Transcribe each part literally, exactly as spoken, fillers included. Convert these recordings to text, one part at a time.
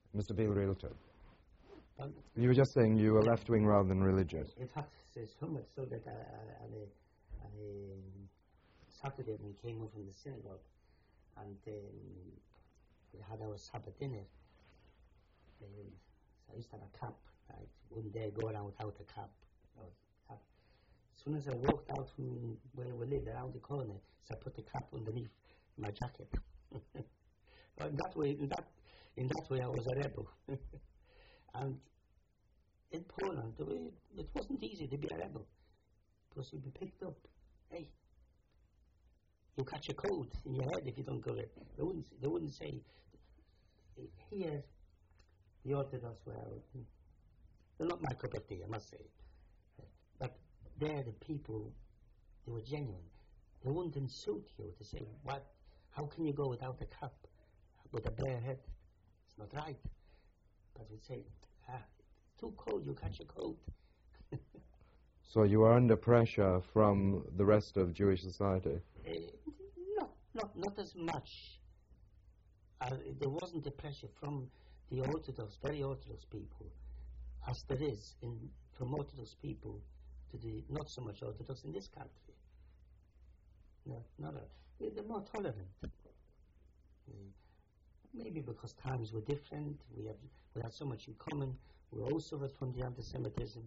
Mister Beale Realtor. Um, You were just saying you were left-wing rather than religious. in fact, there's so much so that uh, on, a, on a Saturday we came home from the synagogue and um, we had our Sabbath dinner. Um, so I used to have a cap. I wouldn't dare go around without a cap. Or cap. As soon as I walked out from where we lived around the corner, so I put the cap underneath my jacket. In that way, in that, in that way, I was a rebel. And in Poland, the way, it wasn't easy to be a rebel because you'd be picked up. Hey, you catch a cold in your head if you don't go there. They wouldn't. They wouldn't say here. The Orthodox were. They're not my cup of tea, I must say. But there, the people, they were genuine. They wouldn't insult you to say, "What? How can you go without a cap, with a bare head? It's not right." But we'd say, "Ah, it's too cold. You catch a cold." So you were under pressure from the rest of Jewish society? Uh, not, not, not as much. Uh, there wasn't the pressure from the Orthodox, very Orthodox people, as there is in from Orthodox people to the not so much Orthodox in this country. No, not a, they're, they're more tolerant. Uh, maybe because times were different. We have we had so much in common. We all suffered from the anti-Semitism.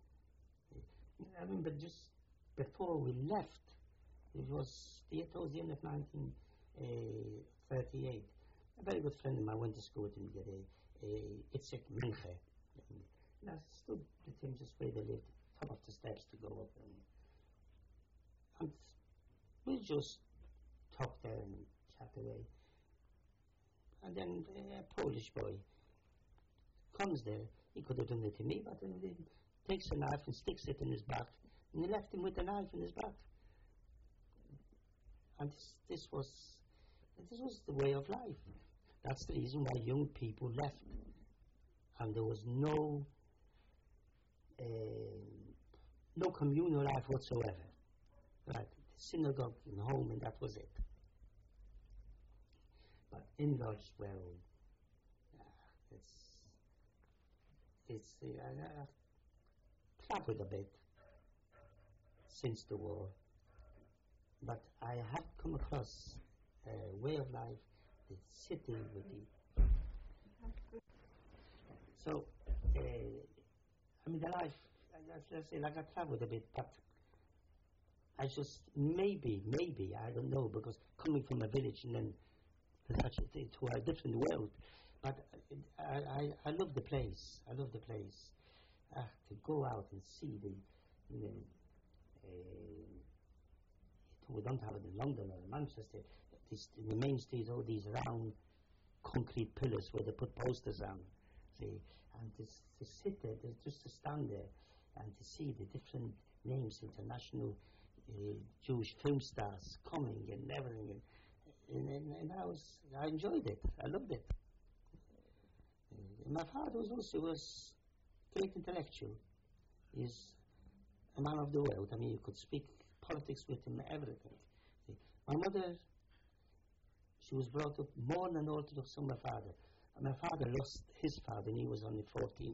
I remember just before we left, it was the, towards the end of nineteen thirty-eight. A very good friend of mine went to school with him, a, a Itzik Minche. And I stood with him just where they lived, top of the steps to go up. And, and we just talked there and chat away. And then a Polish boy comes there. He could have done it to me, but then he takes a knife and sticks it in his back, and he left him with a knife in his back. And this, this was this was the way of life. That's the reason why young people left, and there was no uh, no communal life whatsoever. Right, the synagogue and home, and that was it. But in Lodz, well, uh, it's it's uh, uh, traveled a bit since the war, but I have come across a way of life, the city with the. So, uh, I mean, the life, let's say, like I traveled a bit, but I just, maybe, maybe, I don't know, because coming from a village and then to a different world, but I, I, I love the place, I love the place. Uh, to go out and see the, you know, uh, we don't have it in London or in Manchester. This, in the main streets, all these round concrete pillars where they put posters on, see, and this, to sit there, just to stand there and to see the different names, international uh, Jewish film stars coming and everything, and, and, and I was, I enjoyed it, I loved it. Uh, my father was also was great intellectual. He's a man of the world. I mean, you could speak politics with him, everything. See, my mother, she was brought up more than Orthodox than my father. And my father lost his father when he was only fourteen.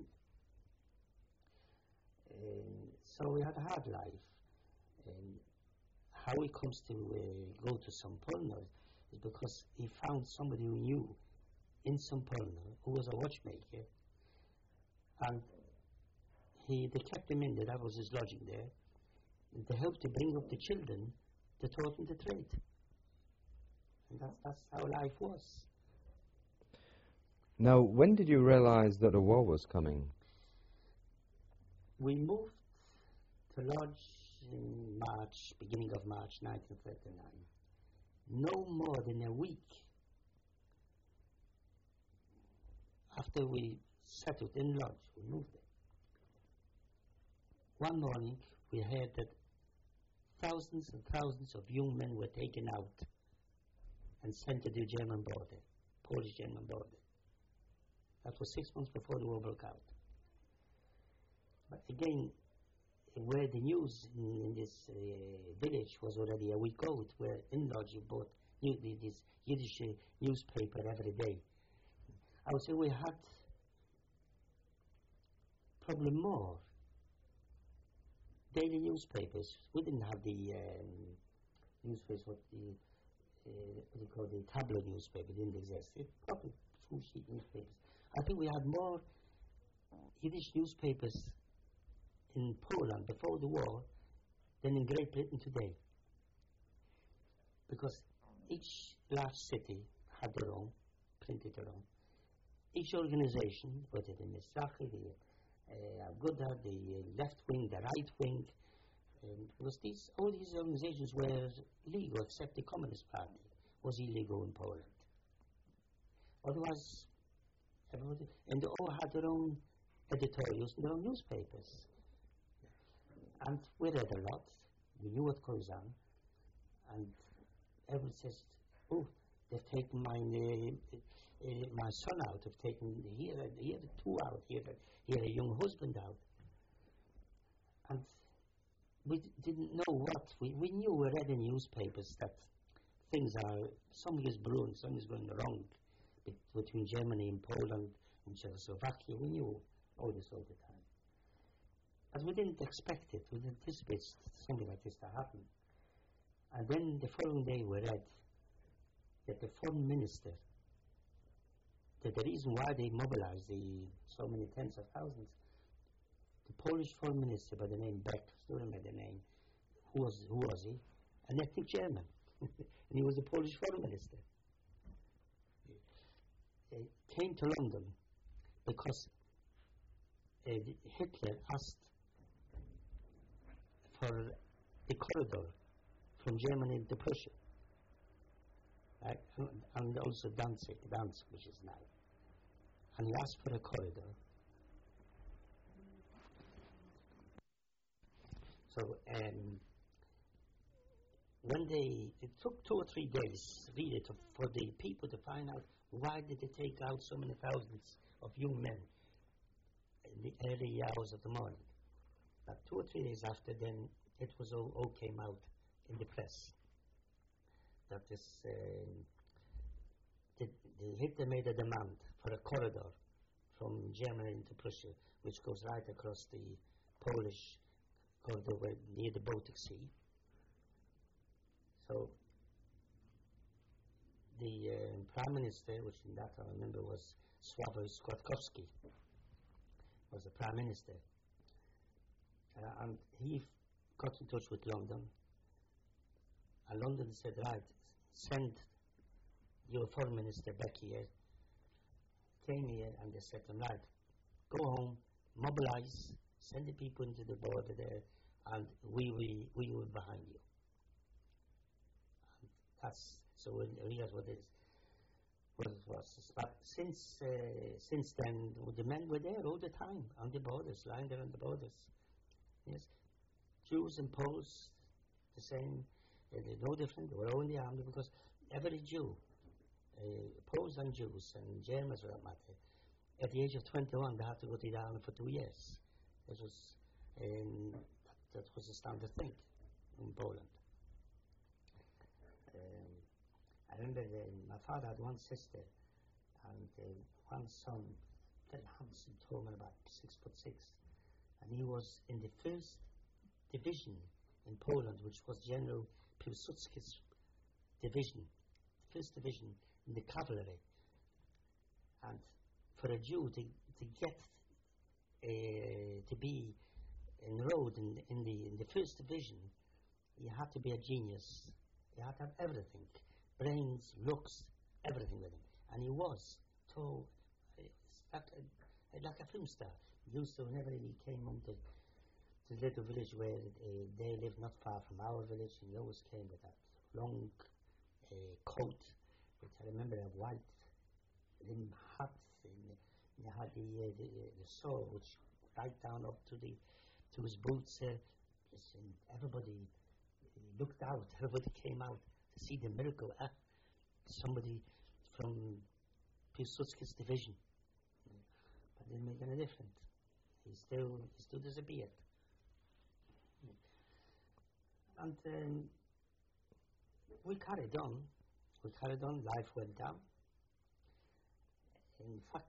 And so we had a hard life. And how he comes to uh, go to Saint Polno is because he found somebody who knew in Saint Polno, who was a watchmaker, and he, they kept him in there. That was his lodging there. And they helped to bring up the children to taught him the trade. And that's, that's how life was. Now, when did you realize that a war was coming? We moved to Lodz in March, beginning of March nineteen thirty-nine. No more than a week after we settled in Lodz, we moved there. One morning, we heard that thousands and thousands of young men were taken out and sent to the German border, Polish-German border. That was six months before the war broke out. But again, where the news in, in this uh, village was already a week old, where in Lodz you bought new, this Yiddish uh, newspaper every day. I would say we had probably more daily newspapers. We didn't have the um, newspapers, what the uh, what do you call the tabloid newspaper didn't exist. It probably full sheet newspapers. I think we had more Yiddish newspapers in Poland before the war than in Great Britain today, because each large city had their own, printed their own. Each organization, whether the Mizrahi, the uh, Aguda, the uh, left wing, the right wing, um, because these, all these organizations were legal, except the Communist Party was illegal in Poland. Otherwise, everybody, and they all had their own editorials and their own newspapers. And we read a lot. We knew what goes on. And everyone says, oh, they've taken my, uh, uh, my son out, they've taken here, here two out, here, here a young husband out. And we d- didn't know what. We, we knew, we read in newspapers that things are, something is brewing, something is going wrong be- between Germany and Poland and Czechoslovakia. We knew all this all the time. But we didn't expect it. We didn't anticipate something like this to happen. And then the following day we read that the foreign minister, that the reason why they mobilized the so many tens of thousands, the Polish foreign minister by the name Beck, still remember the name, who was, who was he? An ethnic German. And he was the Polish foreign minister. He came to London because uh, Hitler asked for the corridor from Germany to Prussia, right? and, and also Danzig, Danzig, which is now. And he asked for a corridor. So um, when they, it took two or three days really to, for the people to find out why did they take out so many thousands of young men in the early hours of the morning. But two or three days after, then it was all, all came out in the press that this um, the, the Hitler made a demand for a corridor from Germany into Prussia, which goes right across the Polish corridor where, near the Baltic Sea. So the uh, Prime Minister, which in that I remember was Sławoj Składkowski, was the Prime Minister. Uh, and he f- got in touch with London, and London said, right, send your Foreign Minister back here. Came here, and they said to him, right, go home, mobilize, send the people into the border there, and we we we will be behind you. And that's, so we realize what it is, what it was. But since uh, since then, the men were there all the time on the borders, lying there on the borders. Yes, Jews and Poles, the same. Uh, they're no different. They were all in the army because every Jew, uh, Poles and Jews and Germans for that matter, at the age of twenty-one, they had to go to the army for two years. This was um, that, that was a standard thing in Poland. Um, I remember uh, my father had one sister and uh, one son, very handsome, tall man, about six foot six. And he was in the first division in Poland, which was General Piłsudski's division, first division in the cavalry. And for a Jew to, to get uh, to be enrolled in, in, the, in the first division, you had to be a genius. You had to have everything, brains, looks, everything with him. And he was tall, like a, like a film star. Used to, whenever he came home to, to the little village where uh, they lived not far from our village, and he always came with that long uh, coat, which I remember a white rim hat, and he had the, uh, the, the sword, which right down up to the to his boots. Uh, and everybody looked out, everybody came out to see the miracle. Uh, somebody from Piłsudski's division. But it didn't make any difference. He still, he still disappeared. And um, we carried on. We carried on. Life went on. In in fact,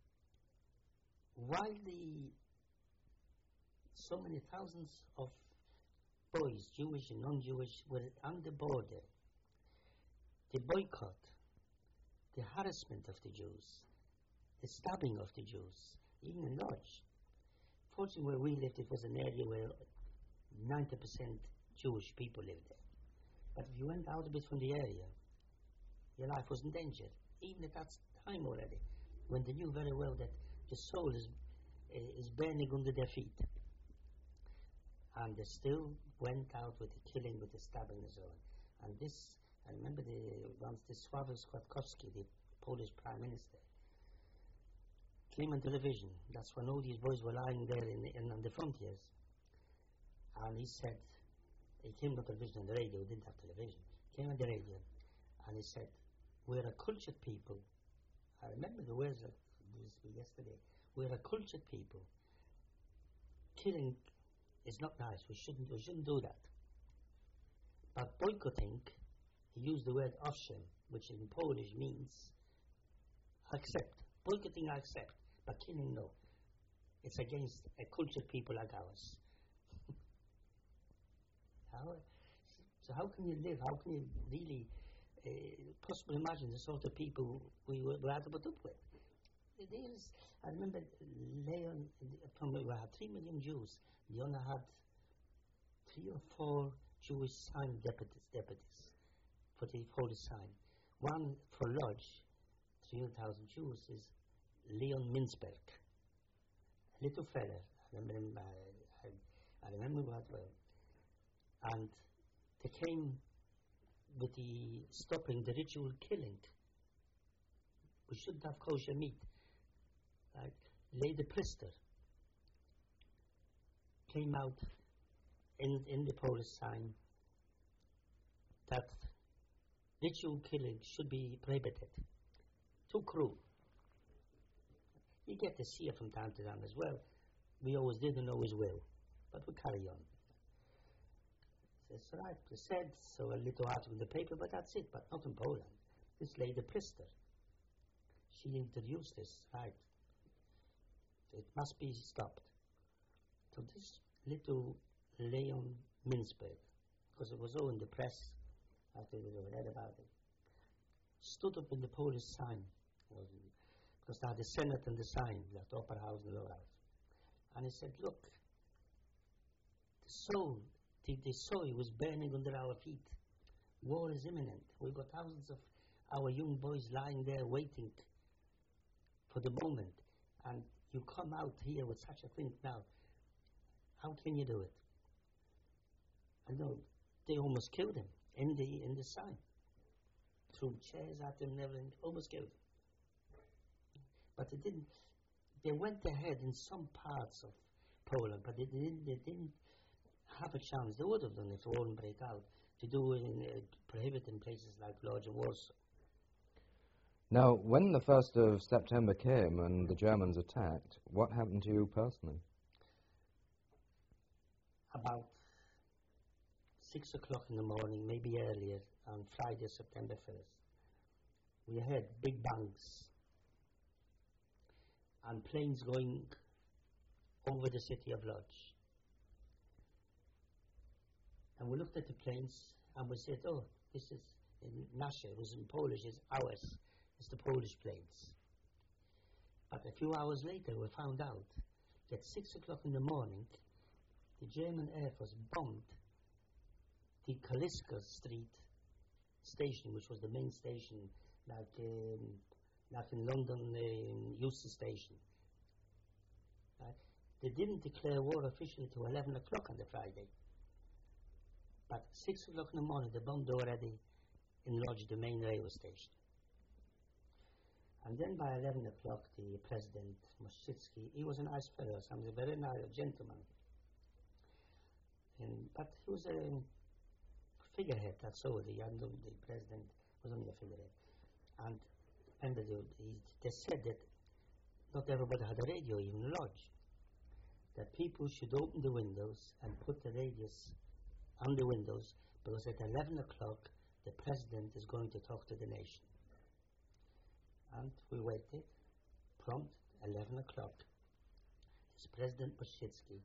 while the so many thousands of boys, Jewish and non-Jewish, were on the border, the boycott, the harassment of the Jews, the stabbing of the Jews, even in Lodge. Fortunately, where we lived, it was an area where ninety percent Jewish people lived there. But if you went out a bit from the area, your life was in danger, even at that time already, when they knew very well that the soul is, uh, is burning under their feet. And they still went out with the killing, with the stabbing and so on. And this, I remember the, once the Sławomir Kwiatkowski, the Polish Prime Minister, came on television. That's when all these boys were lying there in, in on the frontiers. And he said, he came on television, on the radio, he didn't have television, came on the radio, and he said, we're a cultured people. I remember the words that used yesterday. We're a cultured people. Killing is not nice. We shouldn't, we shouldn't do that. But boycotting, he used the word owszem, which in Polish means accept. Boycotting, I accept, but killing, no. It's against a cultured people like ours. how, so how can you live? How can you really uh, possibly imagine the sort of people we were, we had to put up with? There's, I remember Leon, from we had three million Jews. Leon had three or four Jewish sign deputies, deputies for the holy sign. One for Lodge, three hundred thousand Jews, is Leon Mintzberg, a little fella. I remember him, uh, I, I remember him quite well. And they came with the stopping the ritual killing. We shouldn't have kosher meat. Like Lady Priester came out in, in the Polish sign that ritual killing should be prohibited. Too cruel. You get to see it from time to time as well. We always did and always will, but we carry on. It's right, they said, so a little article in the paper, but that's it, but not in Poland. This Lady Priester, she introduced this, right? It must be stopped. So this little Leon Mintzberg, because it was all in the press after we read about it, stood up in the Polish sign, because they had the Senate and the sign, like the Upper House and the Lower House. And he said, look, the soul, the, the soil was burning under our feet. War is imminent. We've got thousands of our young boys lying there waiting for the moment. And you come out here with such a thing now. How can you do it? I know they almost killed him in the in the sign. Threw chairs at him and everything, almost killed him. But they didn't. They went ahead in some parts of Poland, but they didn't. They didn't have a chance. They would have done if war didn't break out. To do it in uh, prohibited places like Lodz and Warsaw. Now, when the first of September came and the Germans attacked, what happened to you personally? About six o'clock in the morning, maybe earlier, on Friday, September first, we heard big bangs and planes going over the city of Lodz. And we looked at the planes and we said, oh, this is in nasze, it was in Polish, it's ours. It's the Polish planes. But a few hours later we found out that six o'clock in the morning the German Air Force bombed the Kaliska Street station, which was the main station, like um, like in London, um, Euston Station. Uh, they didn't declare war officially till eleven o'clock on the Friday. But six o'clock in the morning they bombed already in Lodz, the main railway station. And then by eleven o'clock, the president, Mościcki, he was a nice fellow, he was a very nice gentleman. And, but he was a figurehead, that's all. The, the president was only a figurehead. And, and the, the, they said that not everybody had a radio, even in Lodz. That people should open the windows and put the radios on the windows, because at eleven o'clock, the president is going to talk to the nation. And we waited, prompt eleven o'clock, this President Bushitsky,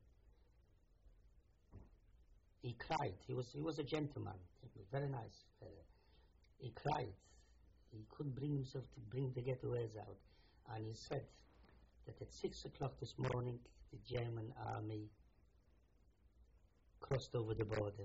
he cried. He was he was a gentleman, very nice fellow. He cried. He couldn't bring himself to bring the getaways out, and he said that at six o'clock this morning, the German army crossed over the border,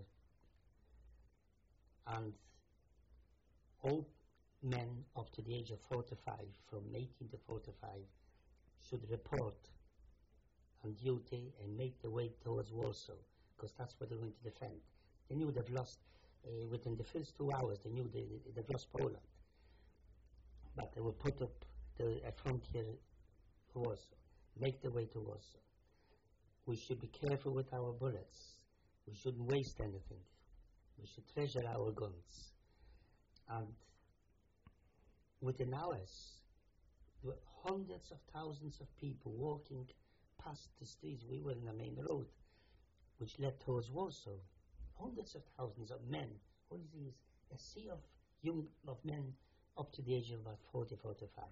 and all men up to the age of forty-five, from eighteen to forty-five, should report on duty and make their way towards Warsaw, because that's what they're going to defend. They knew they've lost, uh, within the first two hours, they knew they, they've lost Poland. But they will put up the, a frontier to Warsaw, make their way to Warsaw. We should be careful with our bullets. We shouldn't waste anything. We should treasure our guns. And within hours, there were hundreds of thousands of people walking past the streets. We were in the main road, which led towards Warsaw. Hundreds of thousands of men. All these, a sea of young of men up to the age of about forty, forty-five.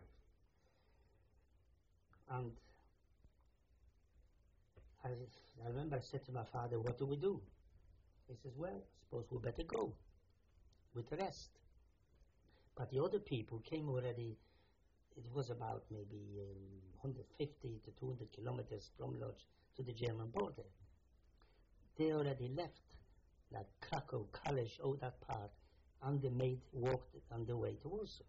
And I, I remember I said to my father, what do we do? He says, well, I suppose we better go with the rest. But the other people came already. It was about maybe um, one hundred fifty to two hundred kilometers from Lodz to the German border. They already left, like Krakow, Kalisz, all that part, and they made, walked on the way to Warsaw.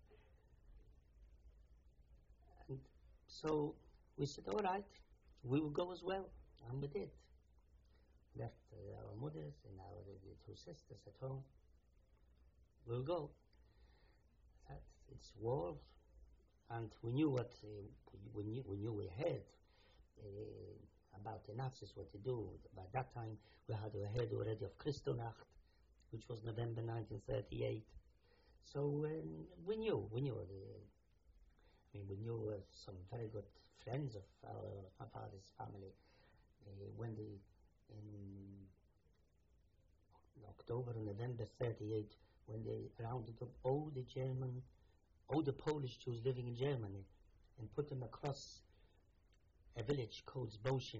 And so we said, all right, we will go as well, and we did. Left uh, our mothers and our uh, two sisters at home. We'll go. That, it's war, and we knew what uh, we, knew, we knew we heard uh, about the Nazis, what they do. By that time, we had heard already of Kristallnacht, which was November nineteen thirty-eight. So um, we knew, we knew. Uh, I mean, we knew uh, some very good friends of our, my father's family. Uh, when they, in October and November thirty-eight, when they rounded up all the German, all the Polish Jews living in Germany, and put them across a village called Zboshin.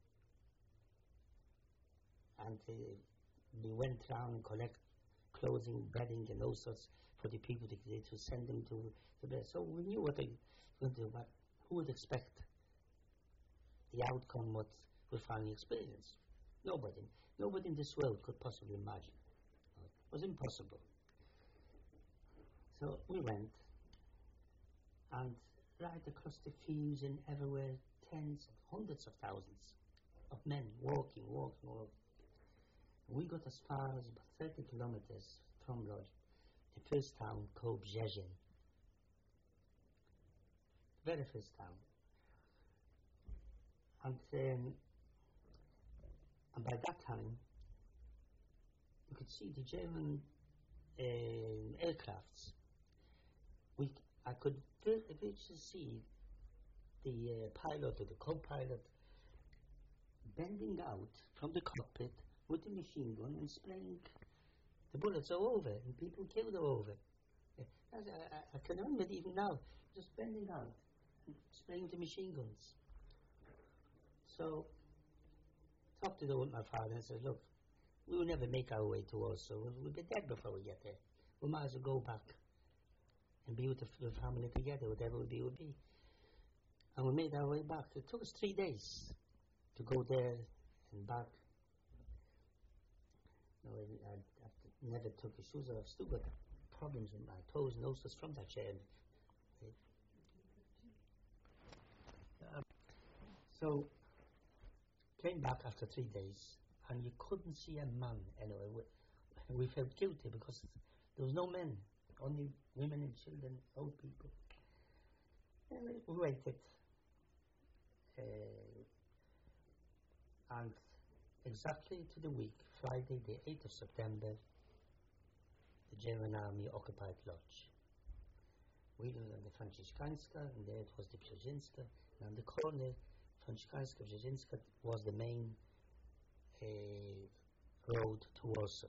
And uh, we went around and collect clothing, bedding, and all sorts for the people to, to send them to the bed. So we knew what they were going to do, but who would expect the outcome what we finally experienced? Nobody. Nobody in this world could possibly imagine. It was impossible. So we went, and right across the fields and everywhere, tens, hundreds of thousands of men walking, walking, walking. We got as far as about thirty kilometers from Lodz, the first town called Brzezin. Very first town. And, um, and by that time, you could see the German um, aircrafts. We, c- I could very virtually see the uh, pilot or the co-pilot bending out from the cockpit with the machine gun and spraying the bullets all over, and people killed all over. Uh, I, I, I can remember it even now, just bending out and spraying the machine guns. So, talked to the old my father and said, look, we will never make our way to Warsaw. We'll, we'll be dead before we get there. We might as well go back and be with the, the family together, whatever will be, will be. And we made our way back. It took us three days to go there and back. No, I, I, I never took the shoes off. I've still got problems with my toes and all sorts from that chair. Um, so, came back after three days, and you couldn't see a man anyway. We, we felt guilty because there was no men, only women and children, old people. And we waited. Uh, and exactly to the week, Friday the eighth of September, the German army occupied Lodz. We were on the Franciszkańska, and there it was the Brzezinska, and on the corner, Franciszkańska, Brzezinska was the main uh, road to Warsaw.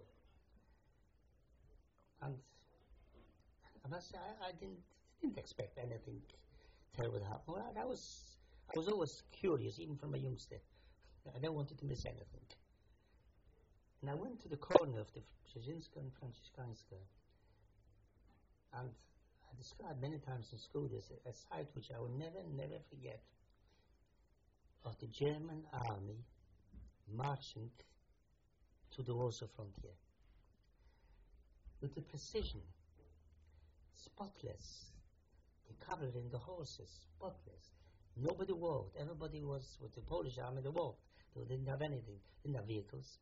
And I must say, I, I didn't, didn't expect anything terrible happened. Well, that was, I was always curious, even from a youngster. I never wanted to miss anything. And I went to the corner of the Brzezinska and Franciszkańska, and I described many times in school this, a, a sight which I will never, never forget, of the German army marching to the Warsaw frontier. With the precision, spotless, the cavalry and the horses, spotless. Nobody walked. Everybody was, with the Polish army, they walked. They didn't have anything, didn't have vehicles.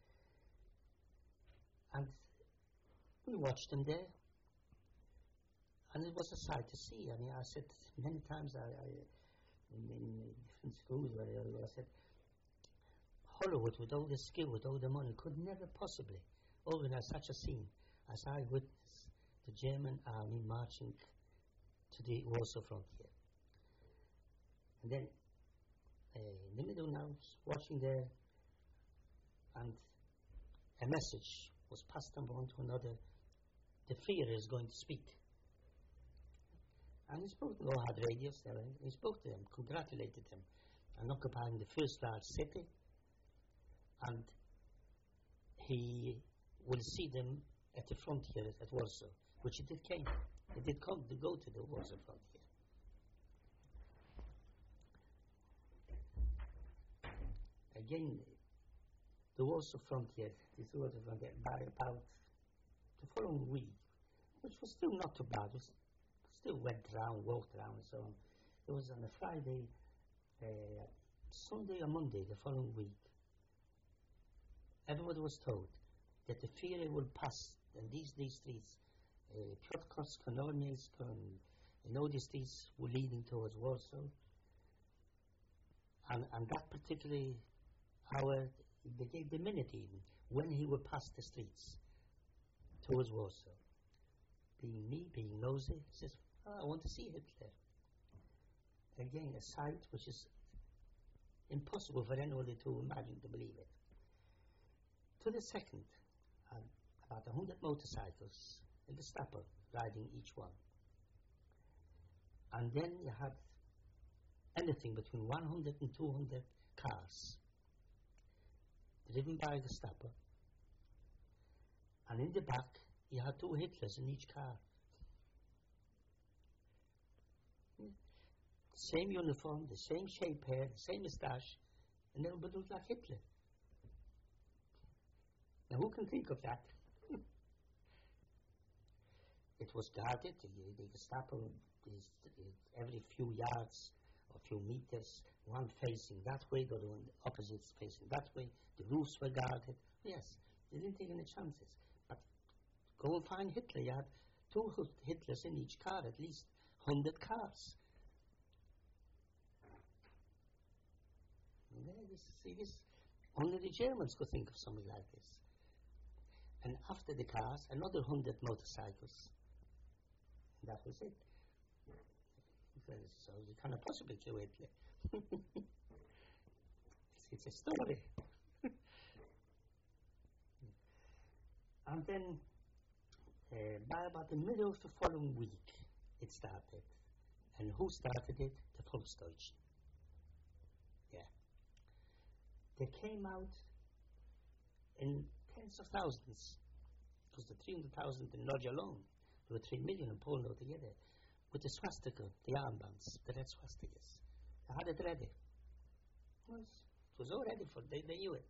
And we watched them there. And it was a sight to see. I mean, I said many times, I, I in, in different schools where I, I said, Hollywood, with all the skill, with all the money, could never possibly organize such a scene as I witnessed the German army marching to the Warsaw frontier. And then, uh, in the middle now, watching there, and a message was passed on one to another. The Führer is going to speak. And he spoke, they all had radios there, and he spoke to them, congratulated them on occupying the first large city, and he will see them at the frontier at Warsaw, which it did came. It did come to go to the Warsaw frontier. Again, the Warsaw frontier, this Warsaw frontier, by about the following week, which was still not too bad, was still went around, walked around and so on. It was on a Friday, uh, Sunday or Monday the following week. Everybody was told that the Führer will pass in these, these streets, uh, Piotrkowsk, Kononiesk, and all these streets were leading towards Warsaw. And, and that particular hour, they gave the minute even, when he would pass the streets towards Warsaw. Being me, being nosy, he says, oh, I want to see Hitler. Again, a sight which is impossible for anybody to imagine, to believe it. To the second, uh, about a hundred motorcycles, and the Gestapo riding each one. And then you had anything between one hundred and two hundred cars driven by the Gestapo. And in the back, you had two Hitlers in each car. Hmm. Same uniform, the same shape hair, the same moustache, and everybody looked like Hitler. Now, who can think of that? It was guarded. The, the Gestapo is, is every few yards or few meters, one facing that way, the other one opposites facing that way. The roofs were guarded. Yes, they didn't take any chances. But go and find Hitler. You had two Hitlers in each car, at least one hundred cars. And there you see this. Only the Germans could think of something like this. And after the cars, another hundred motorcycles. And that was it. So you cannot possibly kill Hitler. it's, it's a story. And then, uh, by about the middle of the following week, it started. And who started it? The Volksdeutschen. Yeah. They came out in tens of thousands. It was the three hundred thousand in Lodz alone. There were three million in Poland altogether. With the swastika, the armbands, the red swastikas. They had it ready. It was, it was all ready for they, they knew it.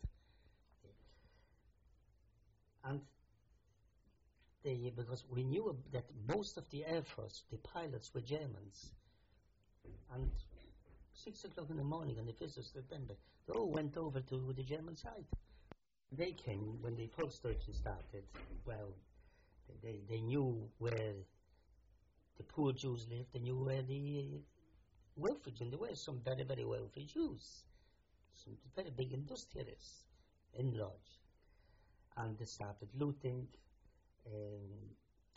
And they, because we knew that most of the Air Force, the pilots were Germans. And six o'clock in the morning on the first of September, they all went over to the German side. They came when the Volksdeutschen started. Well, they, they knew where the poor Jews lived, they knew where the wealthy Jews, there were some very, very wealthy Jews, some very big industrialists in Lodz. And they started looting. Um,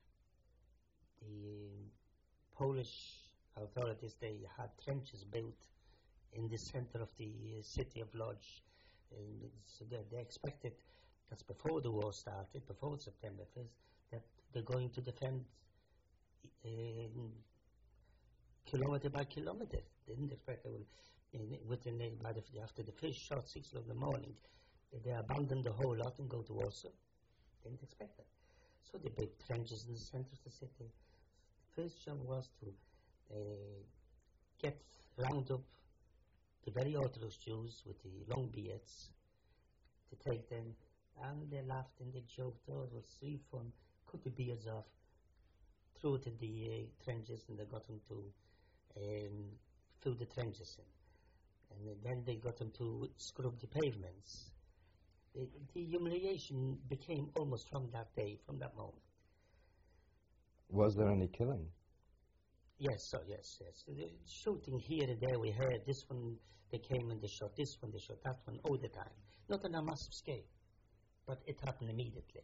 the Polish authorities, they had trenches built in the center of the uh, city of Lodz. And so they, they expected, that's before the war started, before September first, that they're going to defend Um, kilometre by kilometre. They didn't expect they would, in, within the, by the, after the first shot, six o'clock in the morning, they, they abandoned the whole lot and go to Warsaw. They didn't expect that. So they built trenches in the centre of the city. The first job was to uh, get round up the very Orthodox Jews with the long beards, to take them, and they laughed and they joked, oh, it was really fun, cut the beards off, threw it in the uh, trenches, and they got them to um, fill the trenches in. And then they got them to scrub the pavements. The, the humiliation became almost from that day, from that moment. Was there any killing? Yes, so yes, yes. The shooting here and there, we heard this one, they came and they shot this one, they shot that one, all the time. Not on a massive scale, but it happened immediately.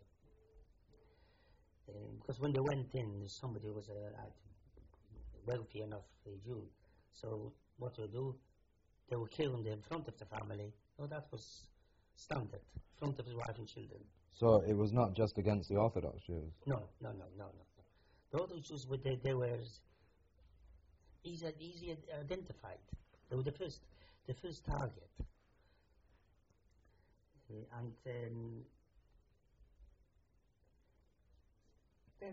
Um, because when they went in, somebody was a uh, wealthy enough uh, Jew. So what they do, they were killing them in front of the family. No, that was standard, in front of his wife and children. So it was not just against the Orthodox Jews? No, no, no, no, no. The Orthodox Jews, were, they, they were easy, easy identified. They were the first, the first target. Uh, and um, then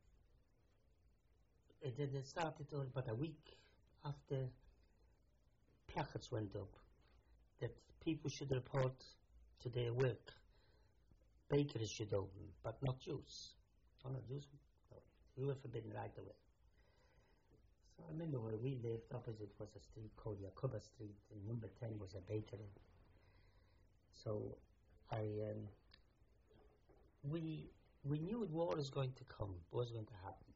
uh, they, they started uh, about a week after placards went up that people should report to their work. Bakeries should open, but not Jews. Oh, no, Jews, no. We were forbidden right away. So I remember where we lived, opposite was a street called Yakuba Street, and number ten was a bakery. So I, um, we, we knew war was going to come, was going to happen.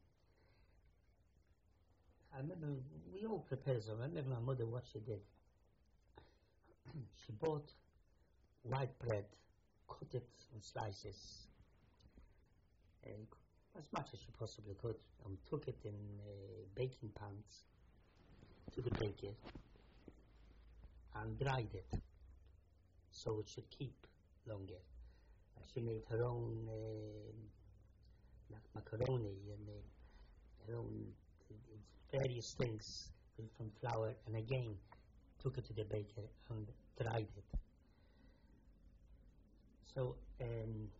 I remember we all prepared, so I remember my mother what she did. She bought white bread, cut it in slices, and as much as she possibly could, and took it in uh, baking pans to the baker and dried it so it should keep longer. And she made her own uh, macaroni and uh, her own uh, various things from flour, and again took it to the baker and dried it. So, um,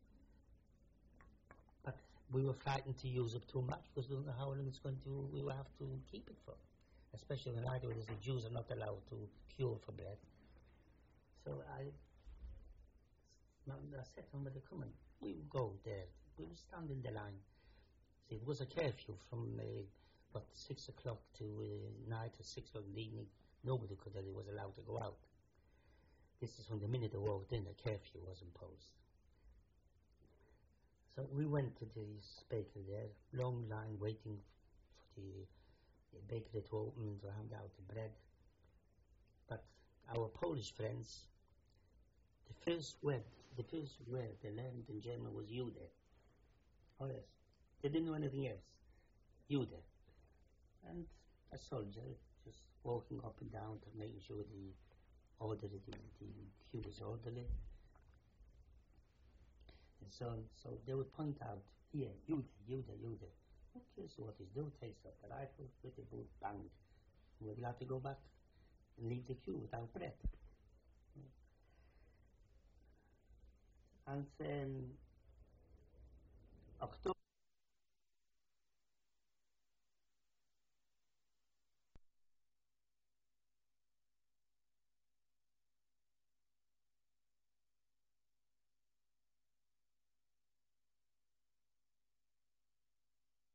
but we were frightened to use it too much because we don't know how long it's going to, we will have to keep it for. Especially when I do it, the Jews are not allowed to cure for bread. So I, I said to somebody, come on, we will go there. We will stand in the line. See, it was a curfew from, uh, what, six o'clock to uh, night or six o'clock in the evening. Nobody could, uh, was allowed to go out. This is when the minute they walked in, a curfew was imposed. So we went to this bakery there, long line waiting for the, the bakery to open to hand out the bread. But our Polish friends, the first word, the first word they learned in German was Jude. Oh yes, they didn't know anything else. Jude. And a soldier just walking up and down to making sure the order, the, the queue was orderly, and so on. So they would point out, here, Jude, Jude, Jude. Okay, so what is do? Takes up the rifle with the boot, bang. We're glad to go back and leave the queue without bread. And then October.